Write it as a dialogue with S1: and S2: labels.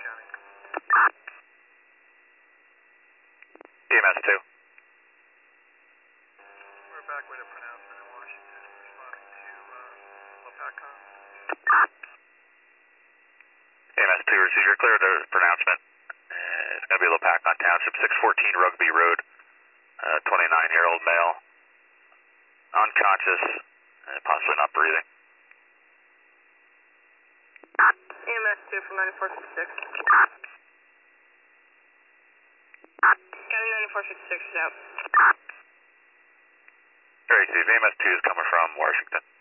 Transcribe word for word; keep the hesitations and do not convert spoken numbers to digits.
S1: County.
S2: E M S two.
S1: We're back with a pronouncement in Washington responding to uh, LoPACCom.
S2: E M S two, receive your clear to pronouncement. Uh, it's going to be LoPACCom Township, six fourteen Rugby Road, uh, twenty-nine-year-old male, unconscious, uh, possibly not breathing.
S3: E M S two from ninety-four fifty-six. County ninety-four fifty-six is out.
S2: Very safe. E M S two is coming from Washington.